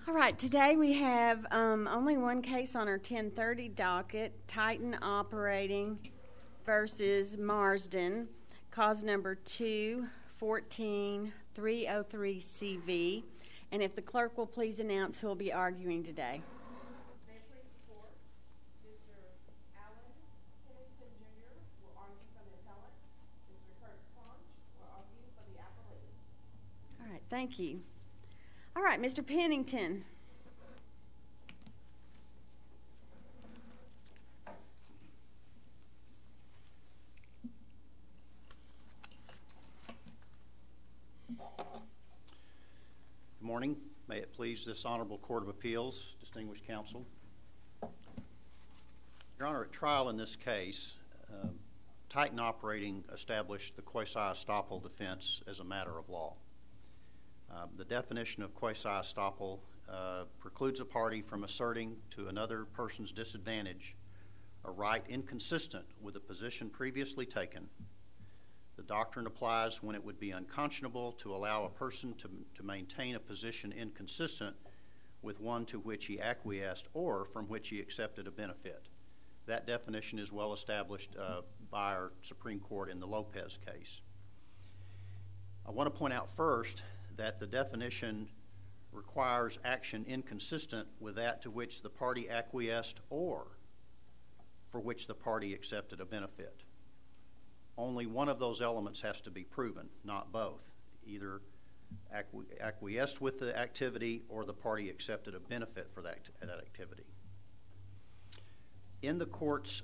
All right, today we have only one case on our 10:30 docket, Titan Operating versus Marsden, cause number 2-14-303CV. And if the clerk will please announce who will be arguing today. May it please the court, Mr. Allen Pennington Jr. will argue for the appellant. Mr. Kurt Conch will argue for the appellate. All right, thank you. All right, Mr. Pennington. Good morning. May it please this Honorable Court of Appeals, distinguished counsel. Your Honor, at trial in this case, Titan Operating established the quasi-estoppel defense as a matter of law. The definition of quasi-estoppel precludes a party from asserting to another person's disadvantage a right inconsistent with a position previously taken. The doctrine applies when it would be unconscionable to allow a person to maintain a position inconsistent with one to which he acquiesced or from which he accepted a benefit. That definition is well established by our Supreme Court in the Lopez case. I want to point out first that the definition requires action inconsistent with that to which the party acquiesced or for which the party accepted a benefit. Only one of those elements has to be proven, not both. Either acquiesced with the activity or the party accepted a benefit for that activity. In the court's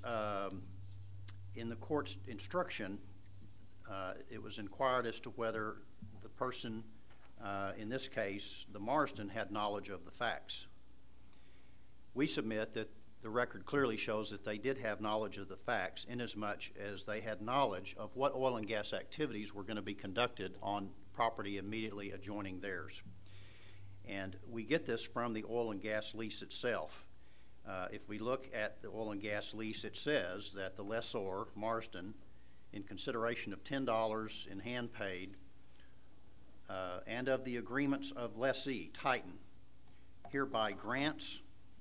instruction, it was inquired as to whether the person, in this case, the Marsden, had knowledge of the facts. We submit that the record clearly shows that they did have knowledge of the facts inasmuch as they had knowledge of what oil and gas activities were going to be conducted on property immediately adjoining theirs. And we get this from the oil and gas lease itself. If we look at the oil and gas lease, it says that the lessor, Marsden, in consideration of $10 in hand paid, and of the agreements of lessee, Titan, hereby grants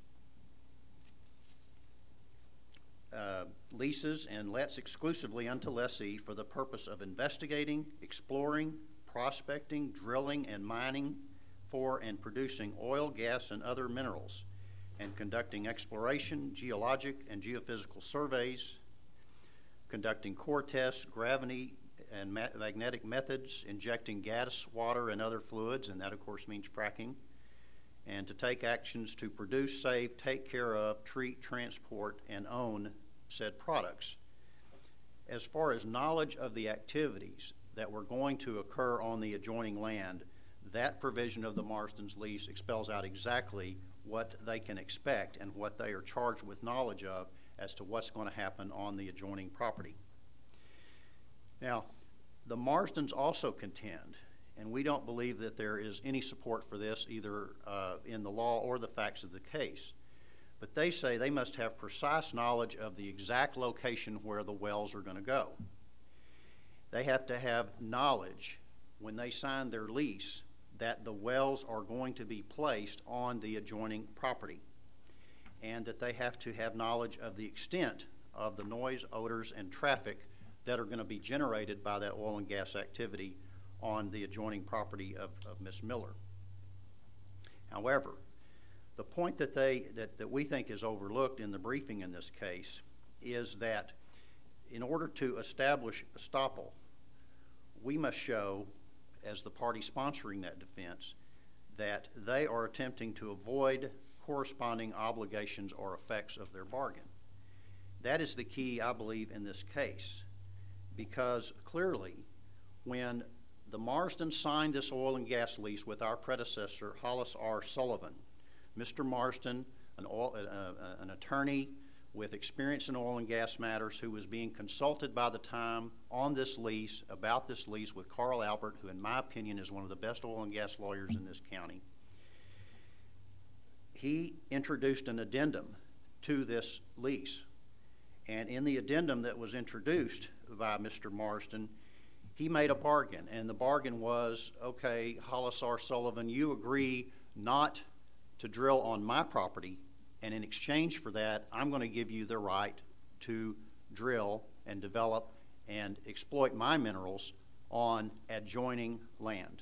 leases and lets exclusively unto lessee for the purpose of investigating, exploring, prospecting, drilling, and mining for and producing oil, gas, and other minerals, and conducting exploration, geologic, and geophysical surveys, conducting core tests, gravity and magnetic methods, injecting gas, water, and other fluids, and that, of course, means fracking, and to take actions to produce, save, take care of, treat, transport, and own said products. As far as knowledge of the activities that were going to occur on the adjoining land, that provision of the Marsden's lease expels out exactly what they can expect and what they are charged with knowledge of as to what's going to happen on the adjoining property. Now, the Marsdens also contend, and we don't believe that there is any support for this either in the law or the facts of the case, but they say they must have precise knowledge of the exact location where the wells are going to go. They have to have knowledge when they sign their lease that the wells are going to be placed on the adjoining property, and that they have to have knowledge of the extent of the noise, odors, and traffic that are going to be generated by that oil and gas activity on the adjoining property of Ms. Miller. However, the point that we think is overlooked in the briefing in this case is that in order to establish estoppel, we must show, as the party sponsoring that defense, that they are attempting to avoid corresponding obligations or effects of their bargain. That is the key, I believe, in this case, because clearly when the Marsden signed this oil and gas lease with our predecessor, Hollis R. Sullivan, Mr. Marsden, an attorney with experience in oil and gas matters who was being consulted by the time on this lease, about this lease with Carl Albert, who in my opinion is one of the best oil and gas lawyers in this county, he introduced an addendum to this lease. And in the addendum that was introduced by Mr. Marsden, he made a bargain, and the bargain was, okay, Hollis R. Sullivan, you agree not to drill on my property, and in exchange for that, I'm going to give you the right to drill and develop and exploit my minerals on adjoining land.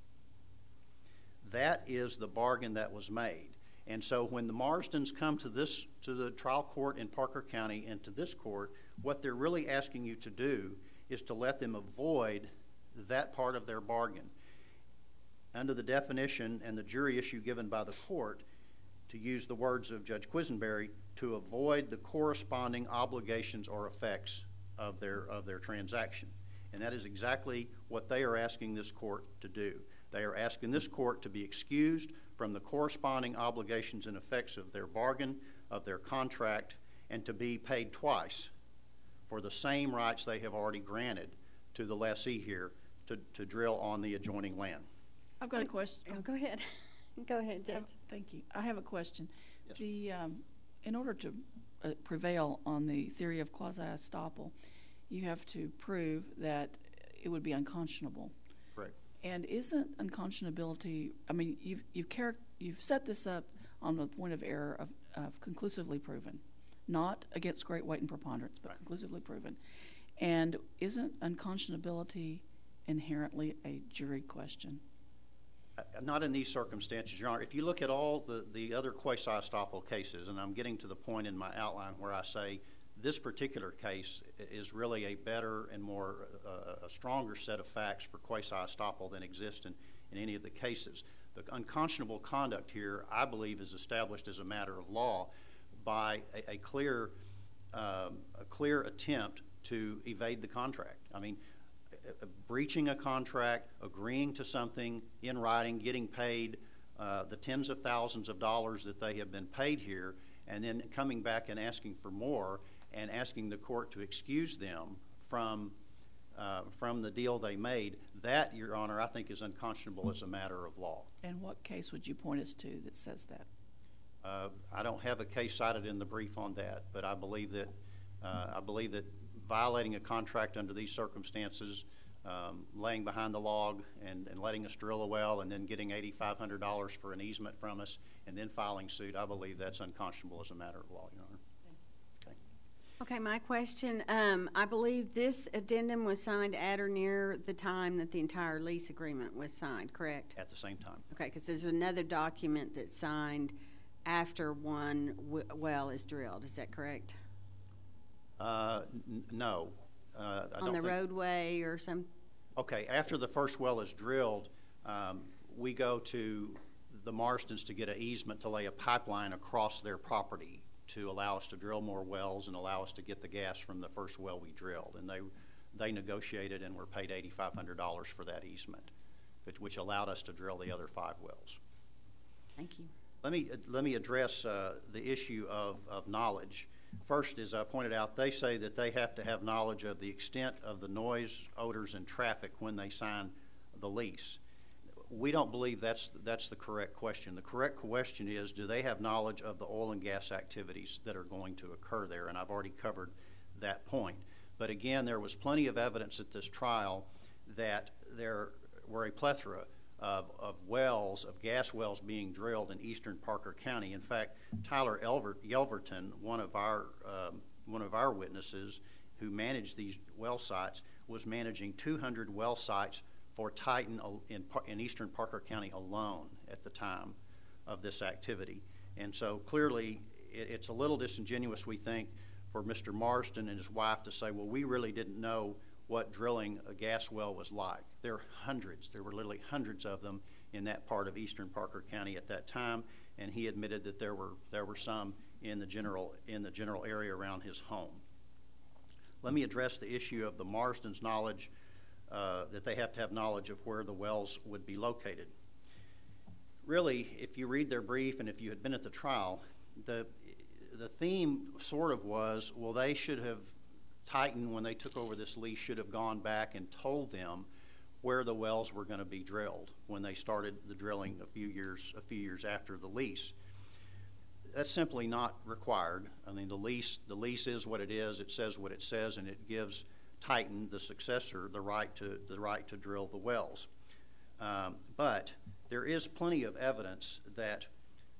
That is the bargain that was made. And so when the Marsdens come to the trial court in Parker County and to this court, what they're really asking you to do is to let them avoid that part of their bargain. Under the definition and the jury issue given by the court, to use the words of Judge Quisenberry, to avoid the corresponding obligations or effects of their transaction. And that is exactly what they are asking this court to do. They are asking this court to be excused from the corresponding obligations and effects of their bargain, of their contract, and to be paid twice for the same rights they have already granted to the lessee here to drill on the adjoining land. I've got a question. Oh, go ahead. Go ahead, Judge. Thank you. I have a question. Yes. In order to prevail on the theory of quasi-estoppel, you have to prove that it would be unconscionable. Correct. And isn't unconscionability? I mean, you've set this up on the point of error of conclusively proven, not against great weight and preponderance, but conclusively proven. And isn't unconscionability inherently a jury question? Not in these circumstances, Your Honor. If you look at all the other quasi-estoppel cases, and I'm getting to the point in my outline where I say this particular case is really a better and more a stronger set of facts for quasi-estoppel than exist in any of the cases. The unconscionable conduct here, I believe, is established as a matter of law by a clear attempt to evade the contract. I mean, breaching a contract, agreeing to something in writing, getting paid the tens of thousands of dollars that they have been paid here, and then coming back and asking for more and asking the court to excuse them from the deal they made, that, Your Honor, I think is unconscionable as a matter of law. And what case would you point us to that says that? I don't have a case cited in the brief on that, but I believe that violating a contract under these circumstances, laying behind the log and letting us drill a well and then getting $8,500 for an easement from us and then filing suit, I believe that's unconscionable as a matter of law, Your Honor. Okay, my question, I believe this addendum was signed at or near the time that the entire lease agreement was signed, correct? At the same time. Okay, because there's another document that's signed after one well is drilled, is that correct? No. I don't On the think. roadway or some? Okay, after the first well is drilled, we go to the Marsdens to get an easement to lay a pipeline across their property to allow us to drill more wells and allow us to get the gas from the first well we drilled. And they negotiated and were paid $8,500 for that easement, which allowed us to drill the other 5 wells. Thank you. Let me address the issue of knowledge. First, as I pointed out, they say that they have to have knowledge of the extent of the noise, odors, and traffic when they sign the lease. We don't believe that's the correct question. The correct question is, do they have knowledge of the oil and gas activities that are going to occur there? And I've already covered that point. But again, there was plenty of evidence at this trial that there were a plethora of wells, of gas wells being drilled in eastern Parker County. In fact, Tyler Yelverton, one of our witnesses who managed these well sites, was managing 200 well sites for Titan in eastern Parker County alone at the time of this activity. And so clearly it's a little disingenuous, we think, for Mr. Marsden and his wife to say, well, we really didn't know what drilling a gas well was like. There were literally hundreds of them in that part of eastern Parker County at that time, and he admitted that there were some in the general area around his home. Let me address the issue of the Marsden's knowledge, that they have to have knowledge of where the wells would be located. Really, if you read their brief and if you had been at the trial, the theme sort of was, well, they should have, Titan, when they took over this lease, should have gone back and told them where the wells were going to be drilled when they started the drilling a few years after the lease. That's simply not required. I mean, the lease is what it is. It says what it says, and it gives Titan, the successor, the right to drill the wells. But there is plenty of evidence that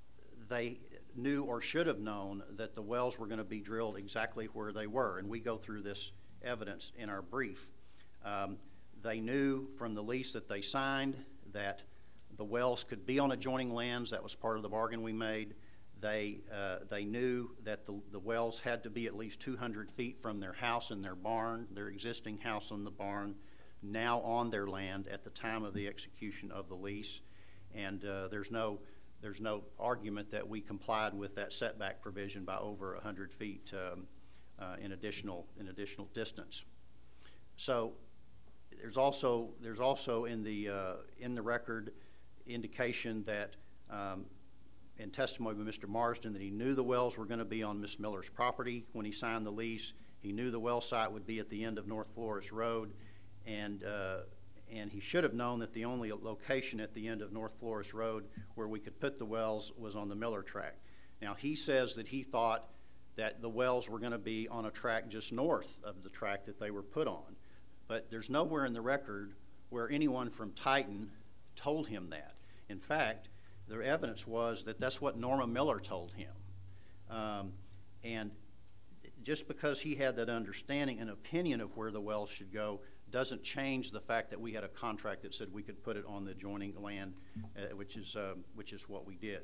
they knew or should have known that the wells were going to be drilled exactly where they were, and we go through this evidence in our brief. They knew from the lease that they signed that the wells could be on adjoining lands. That was part of the bargain we made. They knew that the wells had to be at least 200 feet from their house and their barn, their existing house and the barn, now on their land at the time of the execution of the lease. And there's no argument that we complied with that setback provision by over 100 feet in additional distance. So there's also in the record indication that in testimony by Mr. Marsden that he knew the wells were going to be on Miss Miller's property when he signed the lease. He knew the well site would be at the end of North Flores Road, and he should have known that the only location at the end of North Flores Road where we could put the wells was on the Miller tract. Now, he says that he thought that the wells were going to be on a tract just north of the tract that they were put on. But there's nowhere in the record where anyone from Titan told him that. In fact, the evidence was that that's what Norma Miller told him. And just because he had that understanding and opinion of where the wells should go doesn't change the fact that we had a contract that said we could put it on the adjoining land, which is what we did.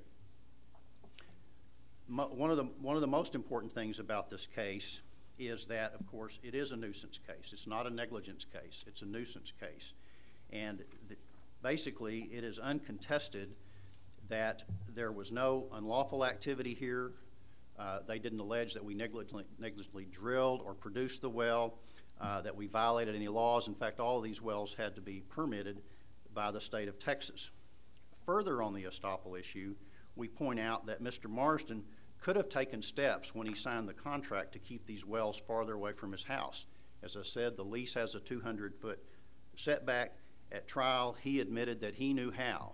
One of the most important things about this case is that, of course, it is a nuisance case. It's not a negligence case. It's a nuisance case. And basically, it is uncontested that there was no unlawful activity here. They didn't allege that we negligently drilled or produced the well, that we violated any laws. In fact, all of these wells had to be permitted by the state of Texas. Further on the estoppel issue, we point out that Mr. Marsden could have taken steps when he signed the contract to keep these wells farther away from his house. As I said, the lease has a 200-foot setback. At trial, he admitted that he knew how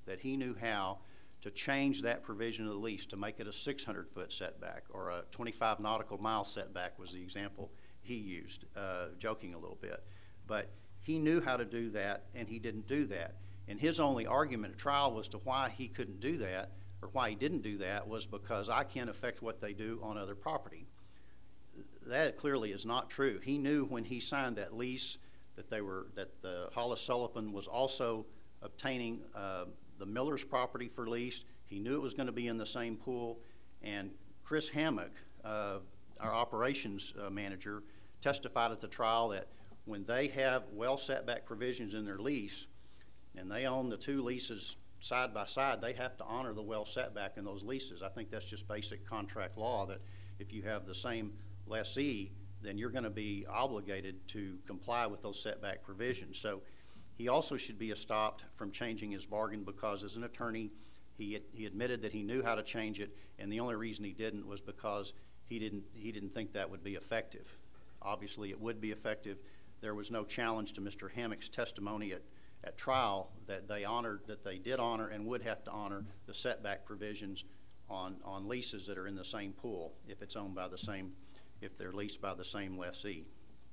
to change that provision of the lease to make it a 600-foot setback, or a 25 nautical mile setback was the example he used, joking a little bit. But he knew how to do that, and he didn't do that. And his only argument at trial was to why he couldn't do that, or why he didn't do that, was because I can't affect what they do on other property. That clearly is not true. He knew when he signed that lease that Hollis Sullivan was also obtaining the Miller's property for lease. He knew it was going to be in the same pool. And Chris Hammock, our operations manager, testified at the trial that when they have well setback provisions in their lease, and they own the two leases side by side, they have to honor the well setback in those leases. I think that's just basic contract law, that if you have the same lessee, then you're going to be obligated to comply with those setback provisions. So he also should be stopped from changing his bargain, because as an attorney, he admitted that he knew how to change it, and the only reason he didn't was because he didn't think that would be effective. Obviously, it would be effective. There was no challenge to Mr. Hammock's testimony at trial that they did honor and would have to honor the setback provisions on leases that are in the same pool if it's owned by the same, if they're leased by the same lessee.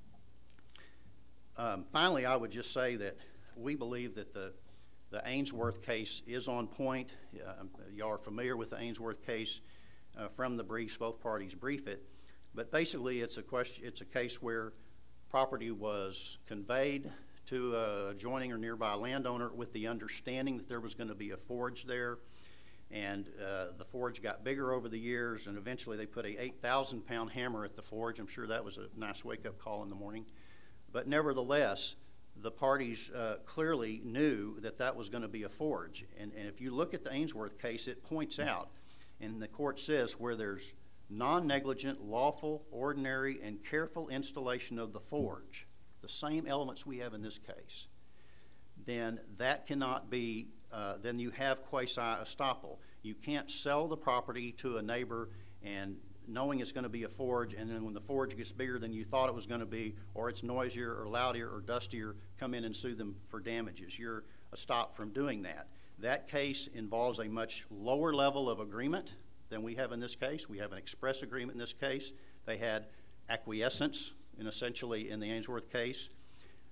Finally, I would just say that we believe that the Ainsworth case is on point. Y'all are familiar with the Ainsworth case from the briefs. Both parties brief it. But basically, it's a case where property was conveyed to an adjoining or nearby landowner with the understanding that there was going to be a forge there. And the forge got bigger over the years, and eventually they put a 8,000-pound hammer at the forge. I'm sure that was a nice wake-up call in the morning. But nevertheless, the parties clearly knew that that was going to be a forge. And if you look at the Ainsworth case, it points out, and the court says, where there's non-negligent, lawful, ordinary, and careful installation of the forge, the same elements we have in this case, then that cannot be, then you have quasi-estoppel. You can't sell the property to a neighbor and knowing it's going to be a forge, and then when the forge gets bigger than you thought it was going to be, or it's noisier or louder or dustier, come in and sue them for damages. You're stopped from doing that. That case involves a much lower level of agreement than we have in this case. We have an express agreement in this case. They had acquiescence, essentially, in the Ainsworth case.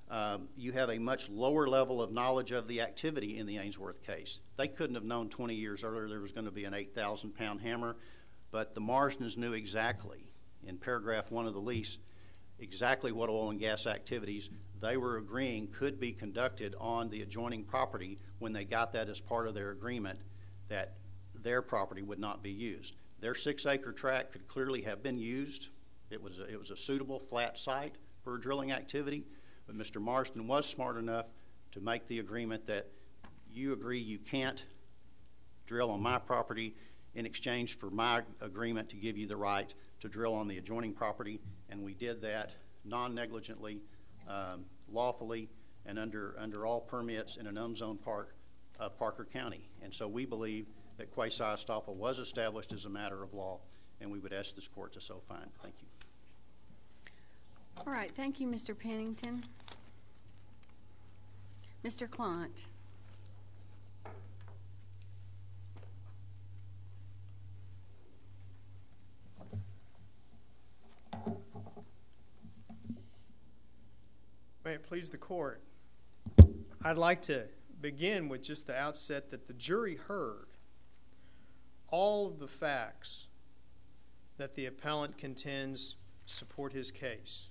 you have a much lower level of knowledge of the activity in the Ainsworth case. They couldn't have known 20 years earlier there was going to be an 8,000-pound hammer, but the Marsdens knew exactly, in paragraph 1 of the lease, exactly what oil and gas activities they were agreeing could be conducted on the adjoining property when they got that as part of their agreement that their property would not be used. Their 6-acre tract could clearly have been used. It was a suitable flat site for a drilling activity, but Mr. Marsden was smart enough to make the agreement that you agree you can't drill on my property in exchange for my agreement to give you the right to drill on the adjoining property, and we did that non-negligently, lawfully, and under all permits in an unzoned part of Parker County. And so we believe that quasi-estoppel was established as a matter of law, and we would ask this court to so find. Thank you. All right, thank you, Mr. Pennington. Mr. Clont. May it please the court, I'd like to begin with just the outset that the jury heard all of the facts that the appellant contends support his case.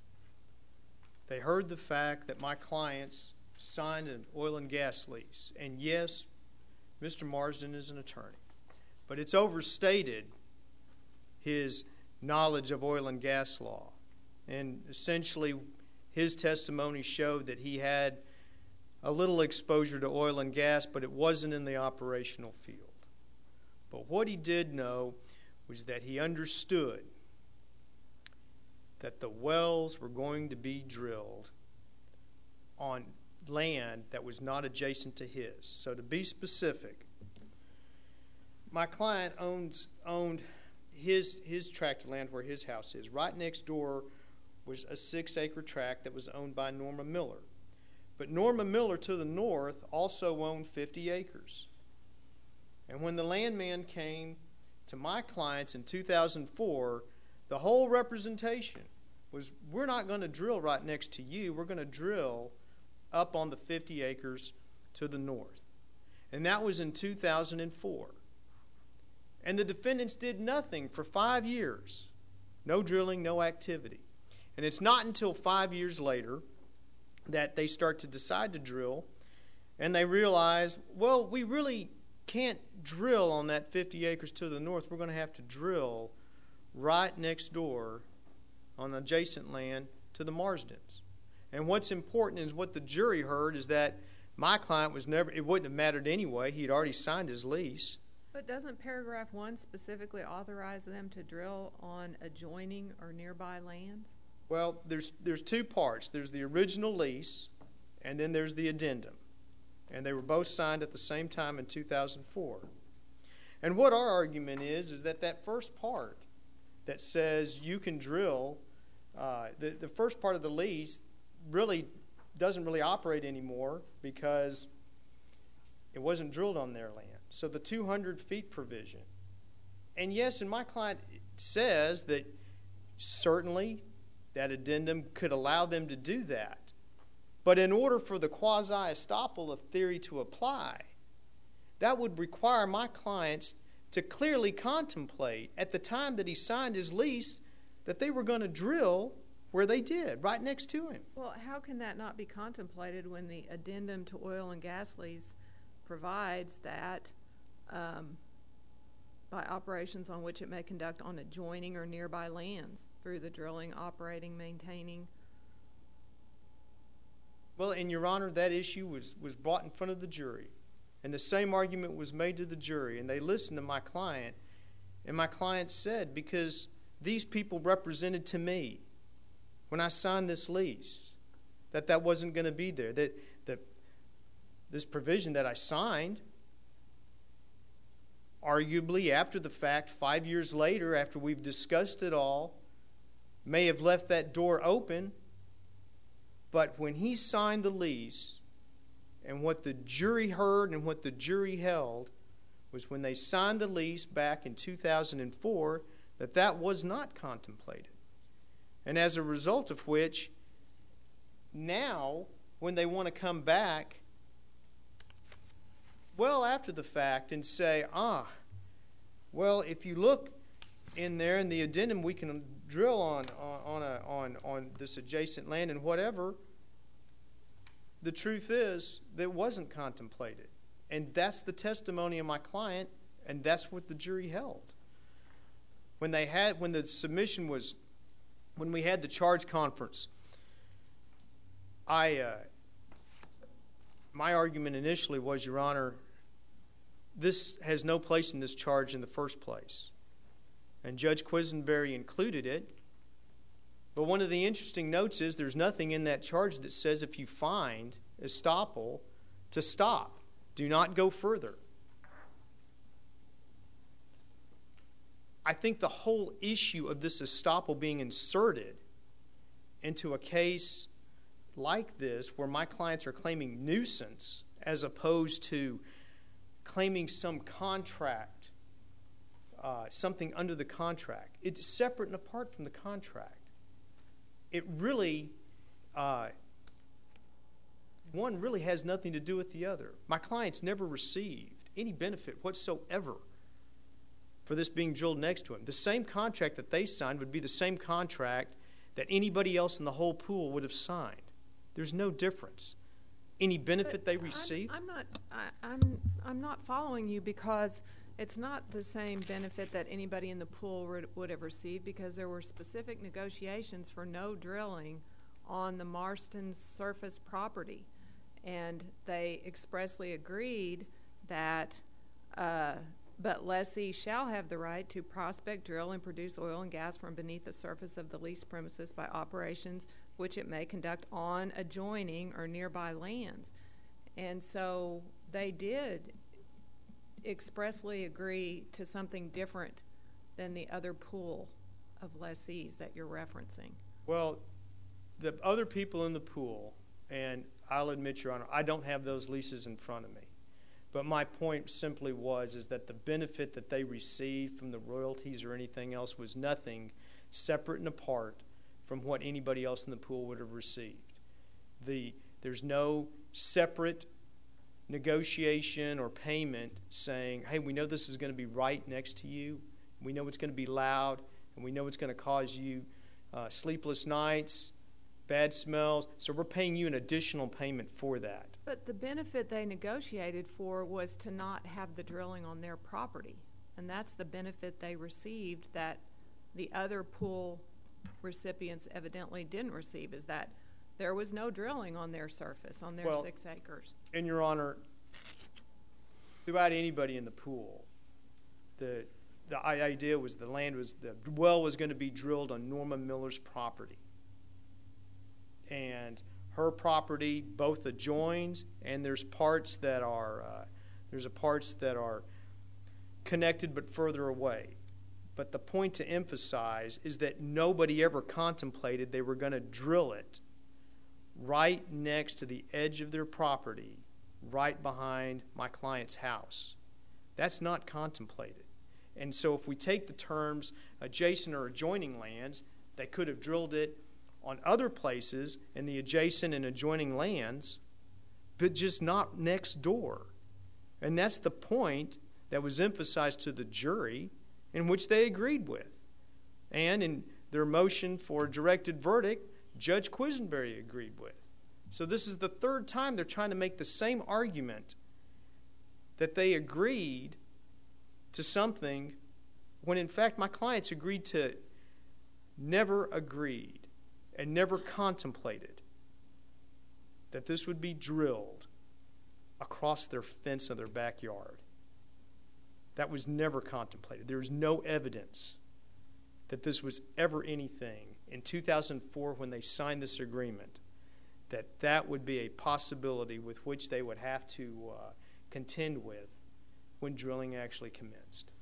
They heard the fact that my clients signed an oil and gas lease, and yes, Mr. Marsden is an attorney, but it's overstated his knowledge of oil and gas law, and essentially his testimony showed that he had a little exposure to oil and gas, but it wasn't in the operational field. But what he did know was that he understood that the wells were going to be drilled on land that was not adjacent to his. So to be specific, my client owned his tract of land where his house is. Right next door was a 6-acre tract that was owned by Norma Miller. But Norma Miller to the north also owned 50 acres. And when the landman came to my clients in 2004, the whole representation was, we're not going to drill right next to you. We're going to drill up on the 50 acres to the north. And that was in 2004. And the defendants did nothing for 5 years. No drilling, no activity. And it's not until 5 years later that they start to decide to drill, and they realize, well, we really can't drill on that 50 acres to the north. We're going to have to drill right next door on adjacent land to the Marsdens. And what's important is what the jury heard is that my client was never, it wouldn't have mattered anyway. He'd already signed his lease. But doesn't paragraph 1 specifically authorize them to drill on adjoining or nearby lands? Well, there's two parts. There's the original lease, and then there's the addendum. And they were both signed at the same time in 2004. And what our argument is that that first part that says you can drill, the first part of the lease really doesn't really operate anymore because it wasn't drilled on their land. So the 200 feet provision. And yes, and my client says that certainly that addendum could allow them to do that. But in order for the quasi-estoppel of theory to apply, that would require my clients to clearly contemplate at the time that he signed his lease that they were going to drill where they did, right next to him. Well, how can that not be contemplated when the addendum to oil and gas lease provides that by operations on which it may conduct on adjoining or nearby lands through the drilling, operating, maintaining? Well, and Your Honor, that issue was brought in front of the jury. And the same argument was made to the jury. And they listened to my client. And my client said, because these people represented to me when I signed this lease that wasn't going to be there. That this provision that I signed, arguably after the fact, 5 years later, after we've discussed it all, may have left that door open. But when he signed the lease, and what the jury heard and what the jury held was when they signed the lease back in 2004, that was not contemplated. And as a result of which, now, when they want to come back well after the fact and say, well, if you look in there in the addendum, we can drill on this adjacent land and whatever. The truth is that it wasn't contemplated. And that's the testimony of my client, and that's what the jury held. When we had the charge conference, my argument initially was, Your Honor, this has no place in this charge in the first place. And Judge Quisenberry included it. But one of the interesting notes is there's nothing in that charge that says if you find estoppel to stop. Do not go further. I think the whole issue of this estoppel being inserted into a case like this, where my clients are claiming nuisance as opposed to claiming some contract, something under the contract, it's separate and apart from the contract. It really, one really has nothing to do with the other. My clients never received any benefit whatsoever for this being drilled next to him. The same contract that they signed would be the same contract that anybody else in the whole pool would have signed. There's no difference. Any benefit they receive? I'm not following you, because it's not the same benefit that anybody in the pool would have received, because there were specific negotiations for no drilling on the Marston's surface property. And they expressly agreed that, but lessee shall have the right to prospect, drill, and produce oil and gas from beneath the surface of the leased premises by operations which it may conduct on adjoining or nearby lands. And so they did expressly agree to something different than the other pool of lessees that you're referencing. Well, the other people in the pool, and I'll admit, Your Honor, I don't have those leases in front of me. But my point simply is that the benefit that they received from the royalties or anything else was nothing separate and apart from what anybody else in the pool would have received. There's no separate negotiation or payment saying, hey, we know this is going to be right next to you, we know it's going to be loud, and we know it's going to cause you sleepless nights, bad smells, so we're paying you an additional payment for that. But the benefit they negotiated for was to not have the drilling on their property. And that's the benefit they received that the other pool recipients evidently didn't receive, is that there was no drilling on their surface, on their 6 acres. And Your Honor, throughout anybody in the pool, the idea was the well was going to be drilled on Norma Miller's property. And her property both adjoins, and there's parts that are connected but further away. But the point to emphasize is that nobody ever contemplated they were going to drill it right next to the edge of their property, right behind my client's house. That's not contemplated. And so if we take the terms adjacent or adjoining lands, they could have drilled it on other places in the adjacent and adjoining lands, but just not next door. And that's the point that was emphasized to the jury, in which they agreed with. And in their motion for a directed verdict, Judge Quisenberry agreed with. So this is the third time they're trying to make the same argument that they agreed to something when in fact my clients never agreed and never contemplated that this would be drilled across their fence of their backyard. That was never contemplated. There is no evidence that this was ever anything in 2004 when they signed this agreement, that would be a possibility with which they would have to contend with when drilling actually commenced.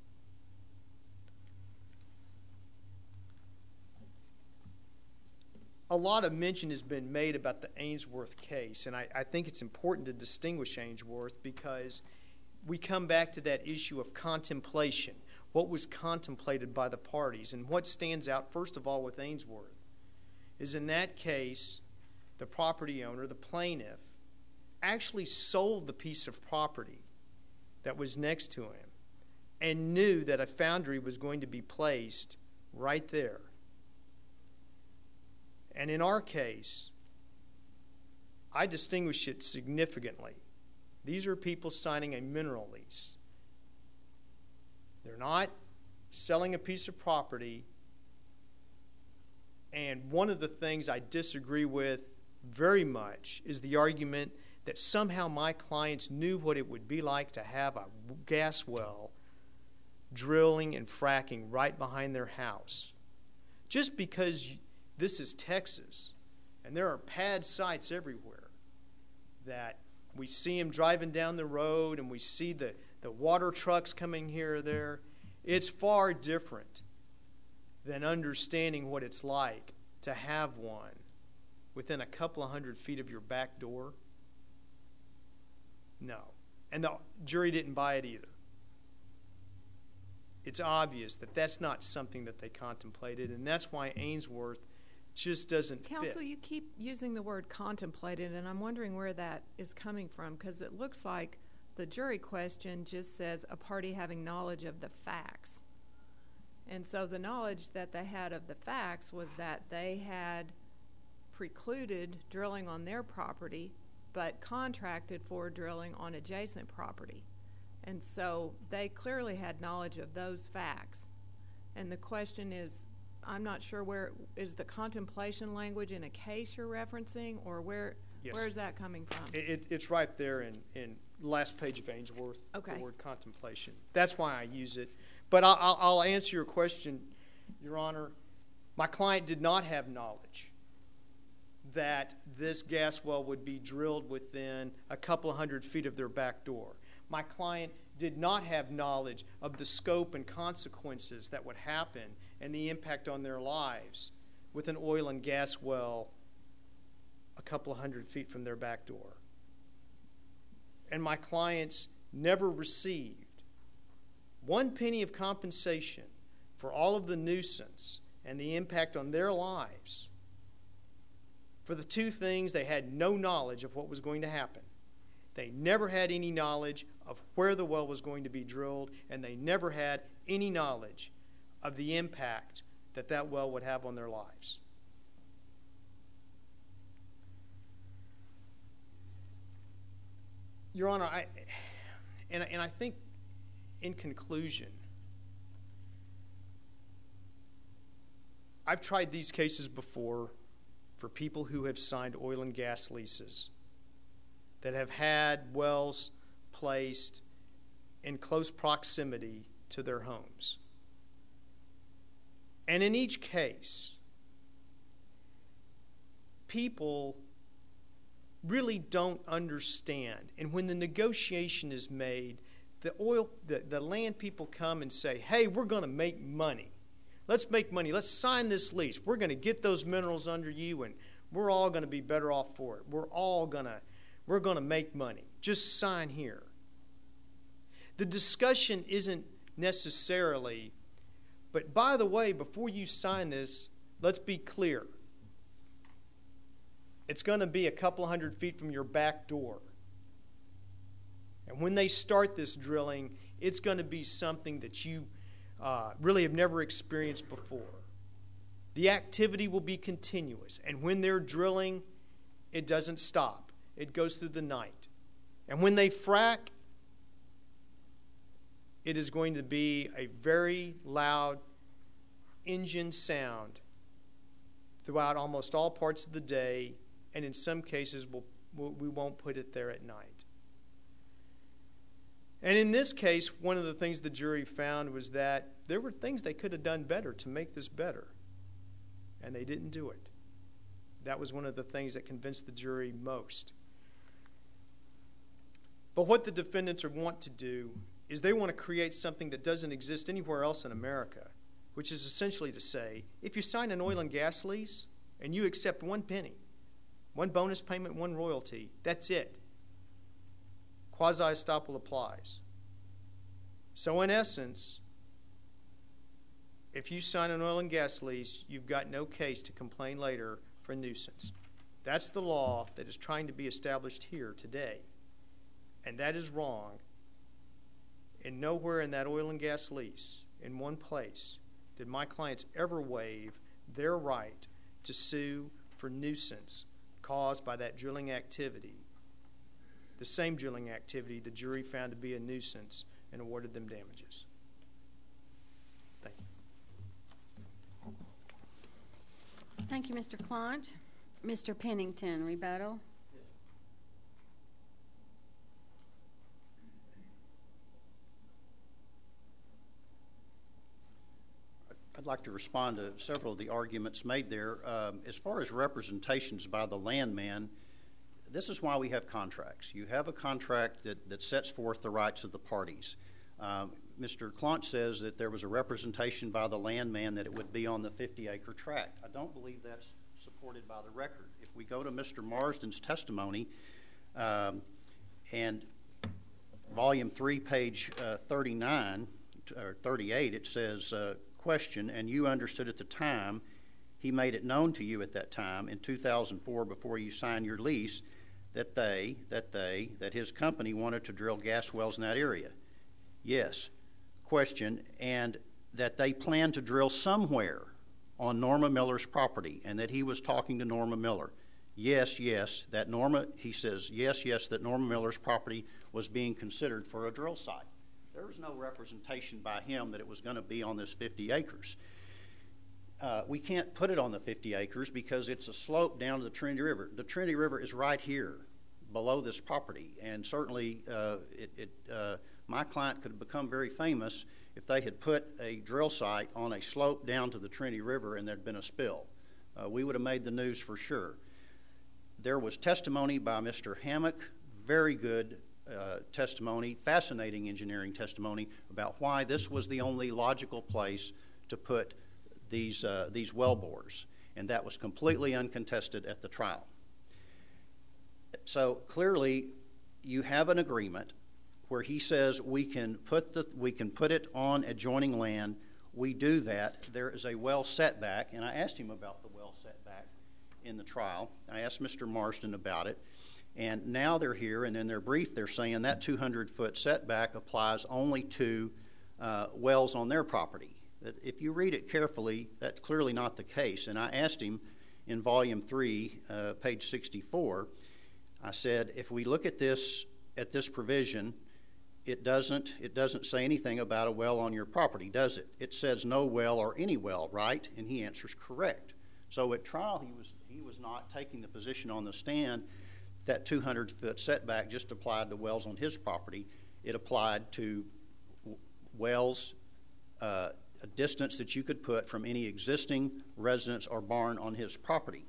A lot of mention has been made about the Ainsworth case, and I think it's important to distinguish Ainsworth because we come back to that issue of contemplation. What was contemplated by the parties? And what stands out, first of all, with Ainsworth is in that case, the property owner, the plaintiff, actually sold the piece of property that was next to him and knew that a foundry was going to be placed right there. And in our case, I distinguish it significantly. These are people signing a mineral lease. They're not selling a piece of property. And one of the things I disagree with very much is the argument that somehow my clients knew what it would be like to have a gas well drilling and fracking right behind their house. Just because this is Texas, and there are pad sites everywhere, that we see them driving down the road and we see the water trucks coming here or there, it's far different than understanding what it's like to have one within a couple of 100 feet of your back door. No. And the jury didn't buy it either. It's obvious that that's not something that they contemplated, and that's why Ainsworth just doesn't fit. Counsel, you keep using the word contemplated, and I'm wondering where that is coming from, because it looks like the jury question just says a party having knowledge of the facts. And so the knowledge that they had of the facts was that they had precluded drilling on their property, but contracted for drilling on adjacent property. And so they clearly had knowledge of those facts. And the question is, I'm not sure where is the contemplation language in a case you're referencing, or where is that coming from? It's right there in last page of Ainsworth, Okay. The word contemplation. That's why I use it. But I'll answer your question, Your Honor. My client did not have knowledge that this gas well would be drilled within a couple of 100 feet of their back door. My client did not have knowledge of the scope and consequences that would happen and the impact on their lives with an oil and gas well a couple of 100 feet from their back door. And my clients never received 1 penny of compensation for all of the nuisance and the impact on their lives. For the two things, they had no knowledge of what was going to happen. They never had any knowledge of where the well was going to be drilled, and they never had any knowledge of the impact that that well would have on their lives. Your Honor, I think in conclusion, I've tried these cases before for people who have signed oil and gas leases that have had wells placed in close proximity to their homes. And in each case, people really don't understand. And when the negotiation is made, the land people come and say, hey, we're going to make money. Let's make money. Let's sign this lease. We're going to get those minerals under you, and we're all going to be better off for it. We're going to make money. Just sign here. The discussion isn't necessarily, but by the way, before you sign this, let's be clear. It's going to be a couple 100 feet from your back door. And when they start this drilling, it's going to be something that you really have never experienced before. The activity will be continuous. And when they're drilling, it doesn't stop. It goes through the night. And when they frack, it is going to be a very loud engine sound throughout almost all parts of the day, and in some cases we won't put it there at night. And in this case, one of the things the jury found was that there were things they could have done better to make this better, and they didn't do it. That was one of the things that convinced the jury most. But what the defendants want to do is they want to create something that doesn't exist anywhere else in America, which is essentially to say, if you sign an oil and gas lease and you accept 1 penny, 1 bonus payment, 1 royalty, that's it. Quasi-estoppel applies. So in essence, if you sign an oil and gas lease, you've got no case to complain later for nuisance. That's the law that is trying to be established here today. And that is wrong. And nowhere in that oil and gas lease, in one place, did my clients ever waive their right to sue for nuisance caused by that drilling activity, the same drilling activity the jury found to be a nuisance and awarded them damages. Thank you. Thank you, Mr. Claunch. Mr. Pennington, rebuttal. I'd like to respond to several of the arguments made there. As far as representations by the landman, this is why we have contracts. You have a contract that sets forth the rights of the parties. Mr. Claunch says that there was a representation by the landman that it would be on the 50-acre tract. I don't believe that's supported by the record. If we go to Mr. Marsden's testimony, and volume 3, page 39 or 38, it says, question, and you understood at the time, he made it known to you at that time in 2004 before you signed your lease that his company wanted to drill gas wells in that area. Yes. Question, and that they planned to drill somewhere on Norma Miller's property and that he was talking to Norma Miller. Yes, that Norma Miller's property was being considered for a drill site. There was no representation by him that it was going to be on this 50 acres. We can't put it on the 50 acres because it's a slope down to the Trinity River. The Trinity River is right here below this property, and certainly my client could have become very famous if they had put a drill site on a slope down to the Trinity River and there'd been a spill. We would have made the news for sure. There was testimony by Mr. Hammock, very good testimony, fascinating engineering testimony about why this was the only logical place to put these well bores, and that was completely uncontested at the trial. So clearly, you have an agreement where he says we can put it on adjoining land. We do that. There is a well setback, and I asked him about the well setback in the trial. I asked Mr. Marsden about it. And now they're here, and in their brief, they're saying that 200-foot setback applies only to wells on their property. If you read it carefully, that's clearly not the case. And I asked him in Volume 3, page 64, I said, if we look at this provision, it doesn't say anything about a well on your property, does it? It says no well or any well, right? And he answers correct. So at trial, he was not taking the position on the stand that 200-foot setback just applied to wells on his property. It applied to wells a distance that you could put from any existing residence or barn on his property.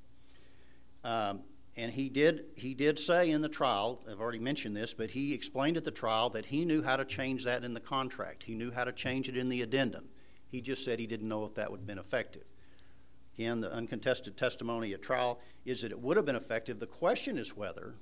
And he did say in the trial, I've already mentioned this, but he explained at the trial that he knew how to change that in the contract. He knew how to change it in the addendum. He just said he didn't know if that would have been effective. Again, the uncontested testimony at trial is that it would have been effective. The question is whether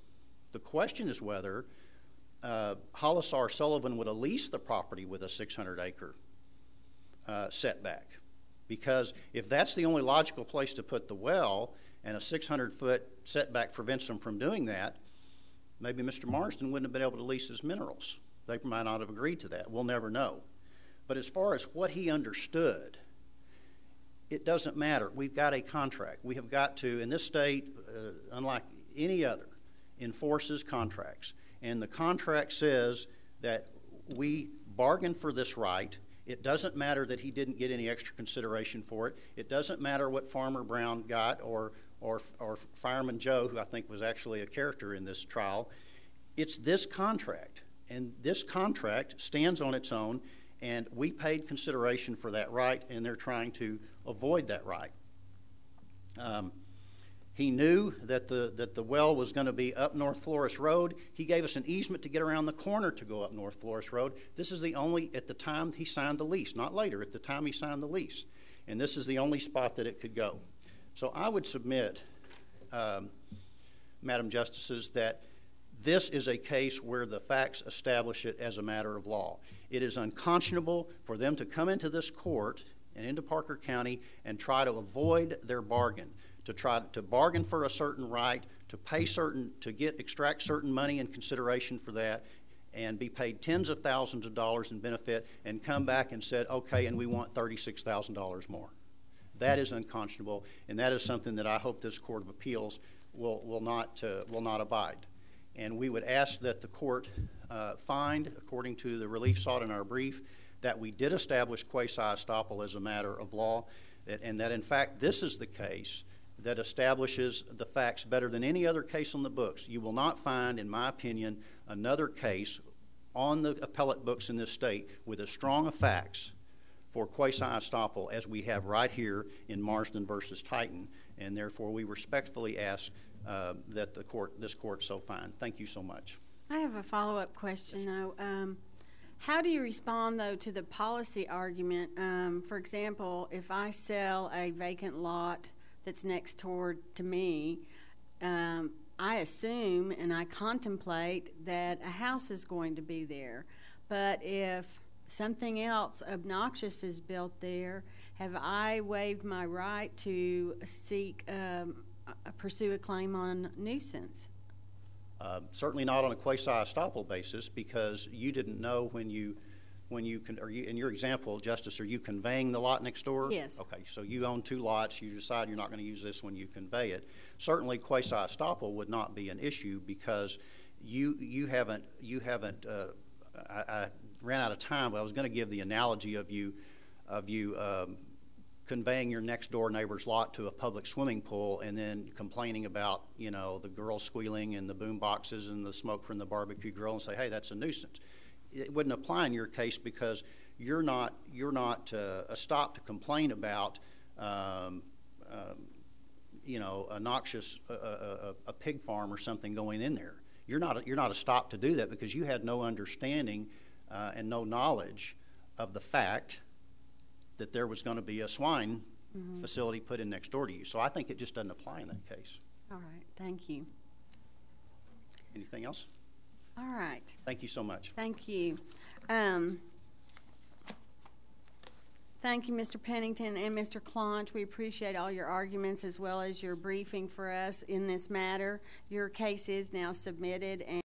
Hollis R. Sullivan would have leased the property with a 600-acre setback. Because if that's the only logical place to put the well and a 600-foot setback prevents them from doing that, maybe Mr. Marsden wouldn't have been able to lease his minerals. They might not have agreed to that. We'll never know. But as far as what he understood, it doesn't matter. We've got a contract. We have got to, in this state, unlike any other, enforces contracts. And the contract says that we bargain for this right. It doesn't matter that he didn't get any extra consideration for it. It doesn't matter what Farmer Brown got or Fireman Joe, who I think was actually a character in this trial. It's this contract. And this contract stands on its own, and we paid consideration for that right, and they're trying to avoid that right. He knew that the well was going to be up North Flores Road. He gave us an easement to get around the corner to go up North Flores Road. This is the only, at the time he signed the lease, not later, at the time he signed the lease. And this is the only spot that it could go. So I would submit, Madam Justices, that this is a case where the facts establish it as a matter of law. It is unconscionable for them to come into this court and into Parker County and try to avoid their bargain, to try to bargain for a certain right, to pay certain, extract certain money in consideration for that, and be paid tens of thousands of dollars in benefit, and come back and said, okay, and we want $36,000 more. That is unconscionable, and that is something that I hope this Court of Appeals will not abide. And we would ask that the court find, according to the relief sought in our brief, that we did establish quasi-estoppel as a matter of law, and that in fact this is the case that establishes the facts better than any other case on the books. You will not find, in my opinion, another case on the appellate books in this state with as strong of facts for quasi-estoppel as we have right here in Marsden versus Titan, and therefore we respectfully ask that this court so find. Thank you so much. I have a follow-up question, though. How do you respond, though, to the policy argument? For example, if I sell a vacant lot that's next door to me, I assume and I contemplate that a house is going to be there. But if something else obnoxious is built there, have I waived my right to pursue a claim on nuisance? Certainly not on a quasi-estoppel basis, because you didn't know when you in your example, Justice, are you conveying the lot next door? Yes. Okay, so you own two lots. You decide you're not going to use this when you convey it. Certainly, quasi-estoppel would not be an issue because you haven't. I ran out of time, but I was going to give the analogy of you conveying your next door neighbor's lot to a public swimming pool and then complaining about, the girls squealing and the boom boxes and the smoke from the barbecue grill and say, hey, that's a nuisance. It wouldn't apply in your case because you're not stopped to complain about a noxious a pig farm or something going in there. You're not stopped to do that because you had no understanding and no knowledge of the fact that there was going to be a swine facility put in next door to you. So I think it just doesn't apply in that case. All right. Thank you. Anything else? All right. Thank you so much. Thank you. Thank you, Mr. Pennington and Mr. Claunch. We appreciate all your arguments as well as your briefing for us in this matter. Your case is now submitted.